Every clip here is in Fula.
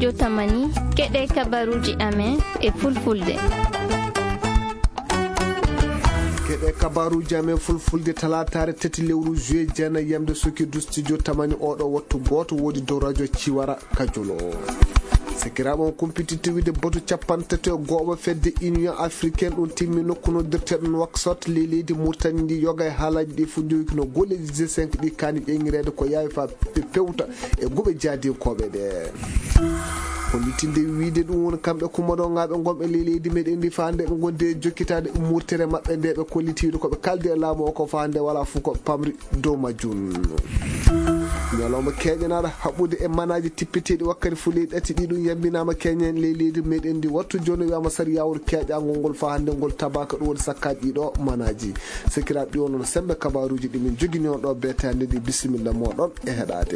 studio Tamani keɗe kabaruji amen e fulfulde. keɗe kabaruji amen fulfulde talatare tati lewru juillet jeenayi yamde sokirdu studio Tamani oɗo wattu goto wodi dow radio Ciwara Kajolo. Sekiraɓe on kumpititi wide botu capantati e goɓa fedde Union africaine ɗum timmi nokku noddirteɗo Nouakchott leydi Mauritanie ndi yoga e haalaji ɗi fu jowi no golleji G5 ɗi kani ƴeŋirede ko yawi fa ɓe pewta e goɓe jaadinkoɓe ɗe. Hollitinde wiide ɗum woni kamɓe kumoɗogaɓe gonɓe leydi meɗen ndi fa hande ɓe gondi e jokkitade murtere mabɓe nde ɓe kollitiwide koɓe kaldi e laamu o ko fa hande wala fu ko pamri dow majjum. ñalawma keƴanaɗo haɓɓude e manaji tippiteɗi wakkati fuleji ɗati ɗi ɗum yambinama keñen leydi meɗen ndi wattu joni wiyama sari yawol keƴagol ngol fa hande ngol tabaka ɗum woni sakkaji ɗiɗo manaji sekiraɓe ɗi on noon sembe kabaruji ɗimin jogini on ɗo bete hande ɗi bisimilla moɗon e heɗade.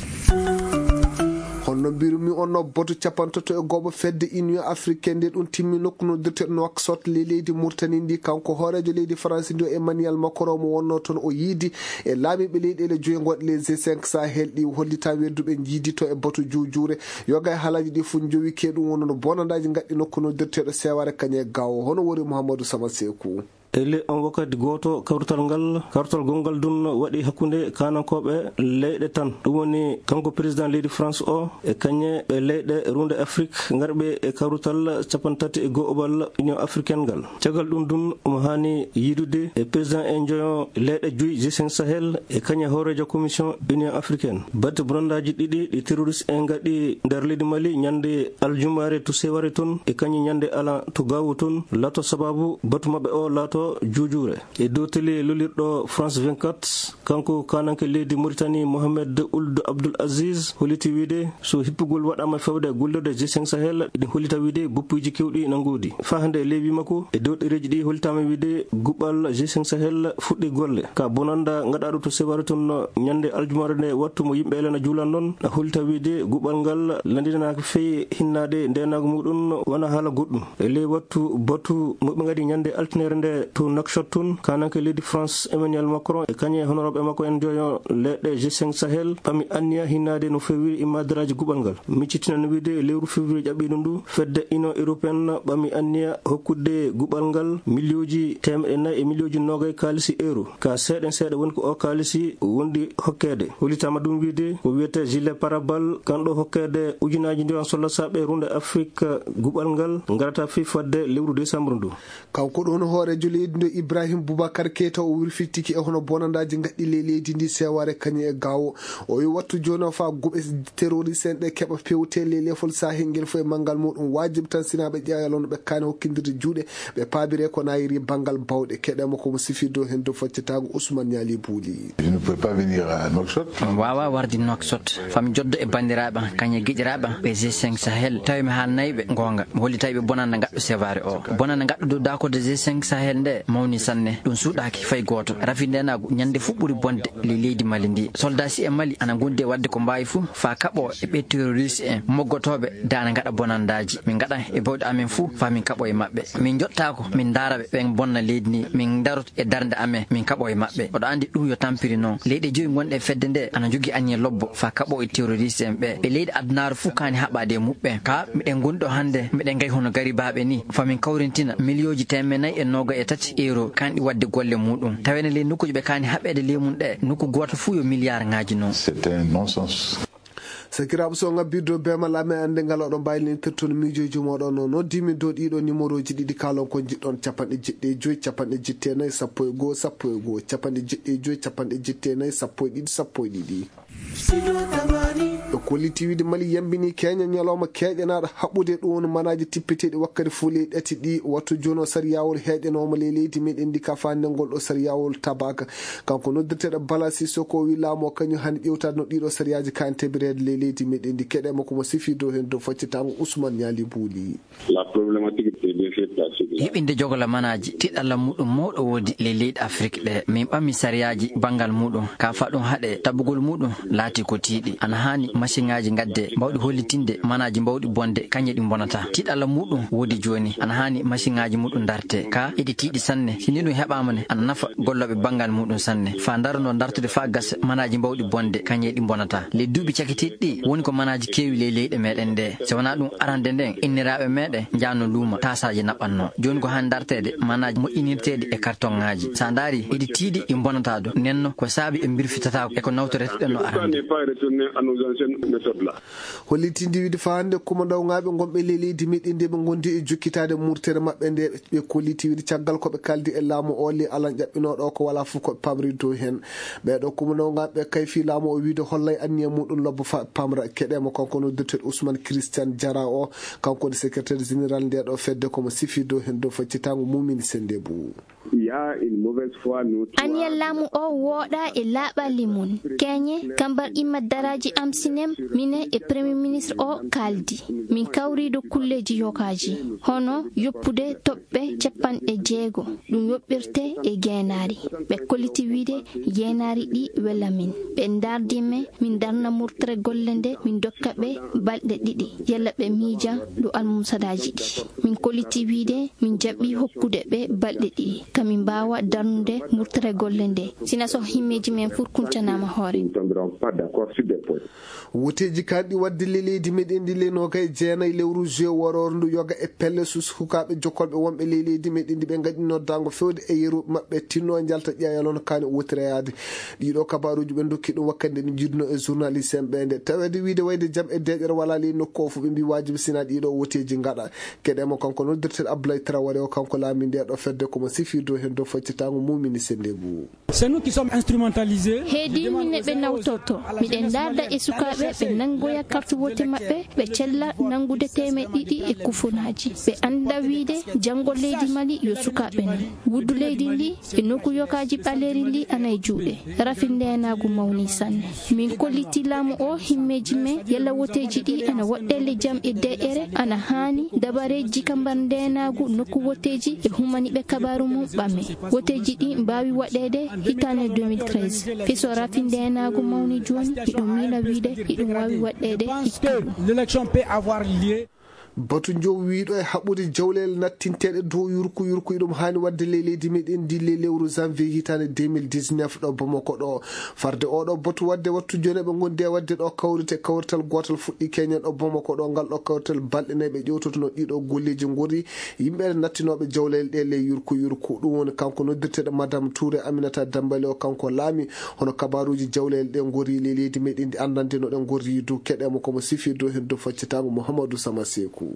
honno mbirumi onno botu capantoto e goɓo fedde Union africaine nde ɗum timmi nokku noddirteɗo Nouakchott leydi Mauritanie ndi kanko hoorejo leydi France ndi o Emmanuel Macron mo wonno toon o yiidi e laamiɓe leyɗele joyi gonɗe les G5 Sahel ɗi hollita wedduɓe jiidito e botu juujure yoga e haalaji ɗi fu jowi ke ɗum wonno no bonandaji gadɗi nokku noddirteɗo Seware Kañe Gawo hono woni Mouhamadou Sama Sekou. ele on wakkati goto kawrutal gongal dun waɗi hakkunde kanankoɓe leyɗe tan ɗum woni kanko président leydi France o e kañe ɓe leyɗe runde Afrique garɓe e kawrutal capantati e go'obal Union africaine ngal caggal ɗum dun omo hani yiidude e président en joyo leyɗe joyi G5 Sahel e kañe hoorejo commission Union africaine batte bonandaji ɗiɗi ɗi terroriste en gaɗi nder leydi Mali ñande aljumare to Seware toon e kañe ñande ala to Gawo toon lato sababu batu mabɓe o lato juujure e dow télé lolirɗo France 24 kanko kananke leydi Mauritanie Mohamed Ould Abdoul Aziz holliti wiide so hippugol waɗama fewde gollirde G5 Sahel ɗi hollita wiide boppuji kewɗi nangudi fa hande leewi makko e dow ɗereji ɗi hollitama wiide guɓɓal G5 Sahel fuɗɗi golle ka bonanda gaɗaɗo to Seware toon ñande aljumare nde wattu mo yimɓe elena juulan noon hollita wiide guɓɓal ngal landinanaka feyi hinnade ndenago muɗum wona haala goɗɗum e ley wattu batu moɓe gadi ñande altinere nde to Nouakchott tun kananke leydi France Emmanuel Macron e kañe honorable makko en joyo leɗɗe G5 Sahel pami anniya hinnade no fewi imadiraji guɓal ngal miccitina no wiide lewru février ƴaɓɓiɗum ndu fedde Union européenne ɓami anniya hokkude guɓal ngal milioji 400 e milioji 20 kalisi euro ka seeɗen seeɗa woni ko o kalisi wondi hokkede hollitama ɗum wiide ko wiyete gilet parabal kanɗo hokkede ujunaji ndiwan sollasaɓe runde Afrique guɓal ngal garata fi fadde lewru décembre ndu kanko ɗon hoorejo leydi nde Ibrahim Boubacar Keita o wirfittiki e hono bonandaji gadɗi leydi ndi Seware Kañe Gawo o wi wattu joni o fa goɓe terroriste en ɗe keɓa pewte lefol sahel ngel fo e manggal muɗum wajibi tan sinaɓe ƴeewalono ɓe kani hokkidirde juuɗe ɓe paabire ko nayiri bangal bawɗe keɗema komo sifido hen do faccitago Ousmane Niali Bouli. Je ne peux pas venir à Nouakchott. wawa warde Nouakchott fami joddo e bandiraɓe kañe gueƴiraɓe ɓe G5 Sahel tawi mi haalnayɓe gonga mi hollitaɓe bonanda gaɗɗo Seware o bonanda gaɗɗo dow dakode G5 Sahel nde mawni sanne ɗum suuɗaki fay goto rafi ndenago ñande fu ɓuuri bonde leydi Mali ndi soldasi e Mali ana gondi e wadde ko mbawi fu fa kaɓo e ɓe terroriste en moggotoɓe dana gaɗa bonandaji min gaɗa e bawɗe amen fu fa min kaɓo e mabɓe min jottako min daraɓe ɓen bonna leydi ni min darot e darde amen min kaɓo e mabɓe oɗo andi ɗum yo tampiri noon leyɗe joyi gonɗe e fedde nde ana jogui añe lobbo fa kaɓo e terroriste en ɓe leydi addunaru fu kani haɓade e muɓɓe ka miɗen gondi ɗo hande miɗen gay hono garibaɓe ni fa min kawrintina milioji 423 euro kanɗi wadde golle muɗum tawene ley nokkuji ɓe kani haɓede lemum ɗe nokku goto fu yo milliard ngaji noon C'est un non-sens. sakiraɓe so gabbirdo bema lame ande ngal oɗo mbaylinirtono miijoji moɗon no noddimi dow ɗiɗo numéro ji ɗiɗi kalon ko jiɗɗon capanɗe jeɗɗe joyyi capanɗe jettenayyi sappo e goho sappo e goho capanɗe jeɗɗe joyyi capanɗe jettenayyi sappo e ɗiɗi sappo e ɗiɗi ɓe kolliti wiide Mali yambini keña ñalawma keƴanaɗo haɓɓude ɗum woni manaji tippiteɗi wakkati fuule ɗati ɗi wattu joni o sariyawol heƴanoma le leydi meɗen ndi ka fande ngol ɗo sariyawol tabaka kanko noddirteɗo Bala Sissoko wi laamu o kañum hani ƴewtade no ɗiɗo sariyaji kan tebirede le leydi meɗen ndi keɗema komo sifi dow hen dow faccitago Ousmane Niali Bouli. La problématique heɓinde jogola manaji tiɗalla muɗum mawɗo woodi le leyɗi Afrique ɗe min ɓammi sariyaji bangal muɗum ka faɗum haɗe tabugol muɗum laati ko tiiɗi ana hani machine ngaji gadde bawdi hollitinde manaji bawdi bonde kanye di bonata tidala mudum wodi joni ana hani machine ngaji mudum darte ka edi tidi sanne sinino hebama ne ana nafa gollobe bangal mudum sanne fa darno dartude fa gas manaji bawdi bonde kanye di bonata le dubi cakitiddi woni ko manaji kewi le leyde meden de so wana dum arande den inniraabe meden jaano luma tasaje nabanno joni ko han dartede manaji mo inirtede e carton ngaji sa dari edi tidi e bonata do nenno ko sabi e birfitata e ko nawtorete no arande hollitindi widi faande kuma daw ngaabe gombe leydi medinde be gondi e jukkitaade murtere mabbe nde be kolliti widi caggal ko be kaldi e laamu oli alan jabbino do ko wala fu ko pamri do hen be do kuma daw ngaabe kayfi laamu o wiide hollay anniya mudum lobbo pamra kedema konko no Dr Ousmane Christian Diarra o kanko secrétaire général nde do fedde ko mo sifi do hen do faccitango mumini sendebu Aniya lamu o woda e laɓali mun kenye kambar imma daraji am sinem mine e premier ministre o kaldi min kawrido kulleji yokaji hono yoppude toɓɓe capanɗe jeego ɗum yoɓɓirte e geenaari ɓe kolliti wiide geenaari ɗi wela min ɓe dardime min darna murtere golle nde min dokka ɓe balɗe ɗiɗi yalla ɓe miija ɗo almumsadaji ɗi min kolliti wiide min jaɓɓi hokkude ɓe balɗe ɗiɗi kamin mbawa darnude murtere golle nde sina so himmeji men furkuncanama hoore woteji kanɗi wadde leydi meɗen ndi leno kay jeenayi lewru juin woror ndu yoga e pelle sus hukaɓe jokkolɓe wonɓe leydi meɗen ndi ɓe gaɗi noddango fewde e yeruɓe mabɓe tinno jalta ƴeyalono kani wotireyade ɗiɗo kabaruji ɓe dokki ɗum wakkande ɗi jidno e journaliste en ɓe nde tawede wiide wayde jaam e deƴere wala ley nokku o fu ɓe mbi wajibi sina ɗiɗo woteji gaɗa keɗemo kanko noddirtel Abdoulaye Traoré o kanko laami nde ɗo fedde komo sifirdo hen do faccitango mumini sendebu c'est nous qui sommes instrumentalisés heedi minne ɓe nawtoto miɗen darda e sukaɓe ɓe nangoya carte wote mabɓe ɓe cella nangude temeɗɗe ɗiɗi e kufunaji ɓe anda wiide janggo leydi Mali yo sukaɓe ni wuddu leydi ndi e nokku yokaji ɓaleri ndi ana e juuɗe rafi ndenagu mawni sanne min kolliti laamu o himmeji men yalla woteji ɗi ana waɗɗele jaam e de'ere ana hani dabareji kambar ndenagu nokku woteji e humani ɓe kabaru mum ɓame woteji ɗi mbawi waɗede hitande 2013 fiso rafi ndenagu mawni joni iɗum mila wiide iɗum wawi waɗɗede l'élection peut avoir lieu batu jow wiiɗo e haɓɓude jawlel nattinteɗe dow yurku ɗum hani wadde leydi meɗen ndi lewru janvier hitande 2019 ɗo Bamako ɗo farde oɗo batu wadde wattu joni ɓe gondi e wadde ɗo kawrital gotal fuɗɗi keñen ɗo Bamako ɗo ngal ɗo kawrital balɗe nayyi ɓe ƴewtotono ɗiɗo golleji gori yimɓe nattinoɓe jawlel ɗe ley yurku ɗum woni kanko noddirteɗo madame Touré Aminata Dambale o kanko laami hono kabaruji jawlel ɗe gori leydi meɗen ndi andande no ɗe gori dow keɗemo komo sifirdo hen dow faccitango Mouhamadou Sama Sekou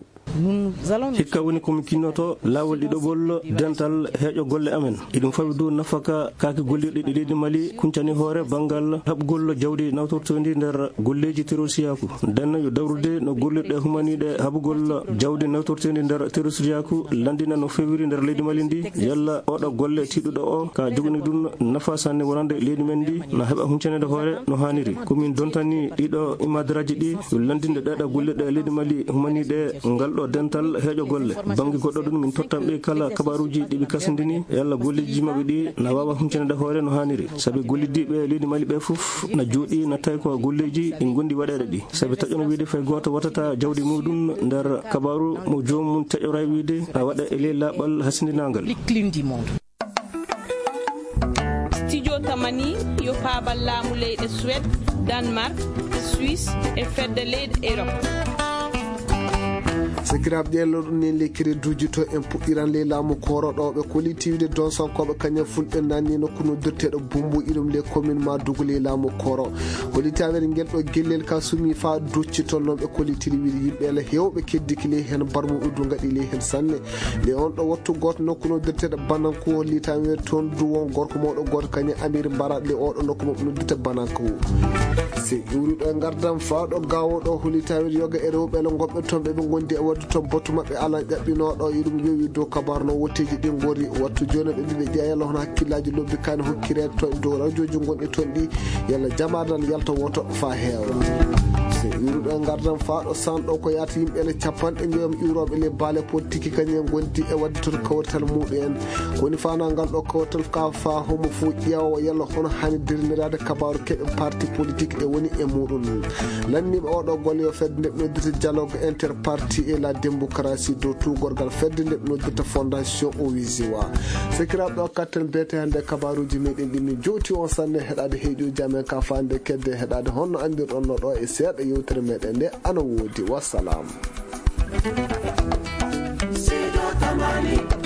hikka woni komi kinnoto laawol ɗiɗoɓol dental heeƴo golle amen iɗum fawi dow nafaka kaake gollirɗe ɗi leydi Mali kuncani hoore banggal haɓgol jawdi nawtortondi nder golleji terrorisiyaku denno yo dawrude no gollirɗe humaniɗe haɓgol jawdi nawtortendi nder terrorisiyaku landina no fewiri nder leydi Mali ndi yalla oɗo golle tiɗuɗo o ka jogani ɗum nafa sanne wonande leydi men ndi no heɓa huncanede hoore no haniri komin dontani ɗiɗo imadaraji ɗi yo landinde ɗeɗo gollirɗe leydi Mali humaniɗe ngal ɗo dental heeƴo golle bangi goɗɗo ɗum min tottanɓe kala kabaruji ɗiɓe kasdini yalla golleji mabɓe ɗi na wawa humcanede hoore no haniri saabi gollidiɓe leydi Mali ɓe foof na jooɗi na tawi ko golleji ɗi gondi waɗede ɗi saabi taƴono wiide fay goto watata jawdi muɗum nder kabaru mo jomum taƴora wiide a waɗa e ley laaɓal hasindinagal studio tamani yo paabal laamu leyɗe Suède Danemark Suisse e fedde leyɗe Europe sakiraɓe ƴeelo ɗum ne lekkiri duuji to en puɗɗiran ley laamu koroɗo ɓe kolitiwde don sankoɓe kañum fulɓe nanni nokku noddirteɗo bumbu iɗum le commune ma dugu ley laamu koro kolitawere guel ɗo guellel ka sumi fa doccitol noon ɓe kolitiri wiide yimɓe ala hewɓe keddiki ley hen barmuɓe du gaɗi ley hen sanne nde on ɗo wattu goto nokku noddirteɗo bananko hollitawere toon du won gorko mawɗo goto kañum amiri mbaraɗo le oɗo nokku mabɓe noddirta bananko se iwriɗo e gardam fa ɗo gawoɗo hollitawere yoga e rewɓe ele gonɓe toon ɓeɓe gondi e wadde toon batu mabɓe ala ƴaɓɓinoɗo iɗum yowi dow kabarno wotteji ɗi gori wattu joni ɓe mbiɓe ƴeeyalla hono hakkillaji lobbi kani hokkirede toon dow radioji gonɗi toon ɗi yalla jamadal yalta woto fa heewa wiruɗen gardan faɗo sanɗo ko yata yimɓe capanɗe joyam iwroɓe le baale politique kañum gondi e wadde toon kawtal muɗum en koni fanangal ɗo kawtal ka fa homo fo ƴeewa yalla hono hani dirnirade kabaru keɓe parti politique ɗe woni e muɗum lanniɓe oɗo golle yo fedde ndeɓe noddita dialogue interparti et la démocratie dow tugorgal fedde ndeɓe noddita fondation o wisiwa sekiraɓe ɗo katten beete hande kabaruji meɗen ɗinni jowti on sanne heɗade heeƴoji amen ka fande kedde heɗade honno andirɗon no ɗo e seeɗa yewtere meɗen nde ana woodi wassalam.